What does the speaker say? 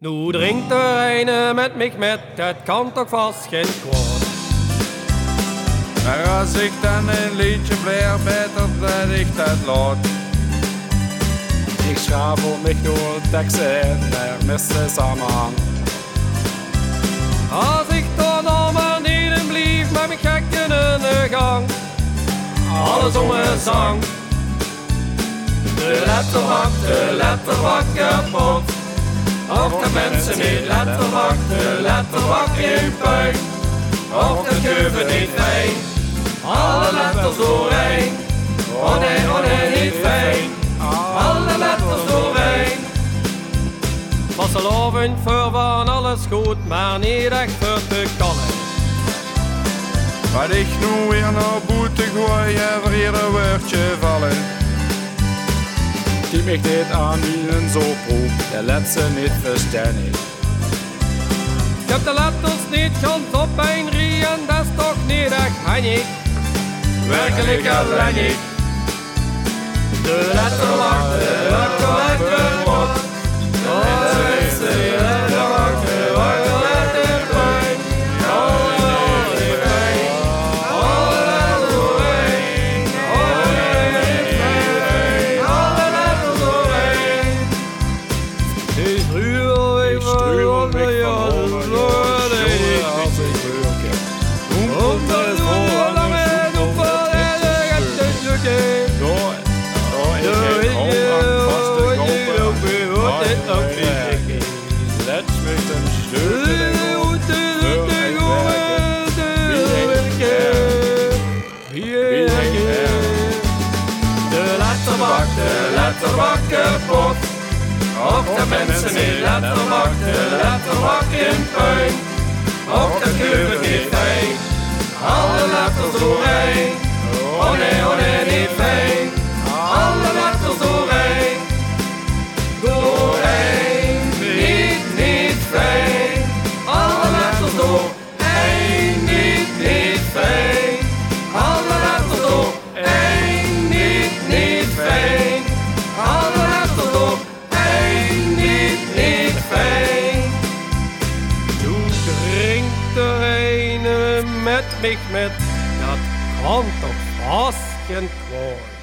Nu drinkt de ene met mij met, het kan toch vast geen kwaad. Maar als ik dan een liedje pleer, beter dat ik dat laat. Ik schravel mich door teksten heen, daar mist de samenhang. Als ik dan al maar niet blief met mijn gekken in de gang. Alles om een zang. De letterbak kapot. Of de mensen niet letterbak in puin. Of de keuven niet fijn. Alle letters doorheen. Oh nee, niet fijn. Alle letters doorheen. Vastelovend voor van alles goed, maar niet echt voor te kannen. Wat ik nu weer naar boete gooi, voor ieder woordje vallen. Die mich dit aan ihnen so proef, der letzte niet verständig. Ik heb de letters niet ganz op een rij en dat is toch niet echt handig. Werkelijk afwendig. De letterbak kapot. De letterbak kapot. Of de mensen niet letterbak in puin. Of de keuken niet fijn. Alle letters doorheen. Oh nee, niet fijn. Alle letters doorheen. Doorheen, niet fijn. Alle letters doorheen, niet fijn. Alle letters doorheen, niet fijn. Alle letters doorheen, niet fijn. Toen drinkt de ene met mij met, dat kan toch vast geen kwaad.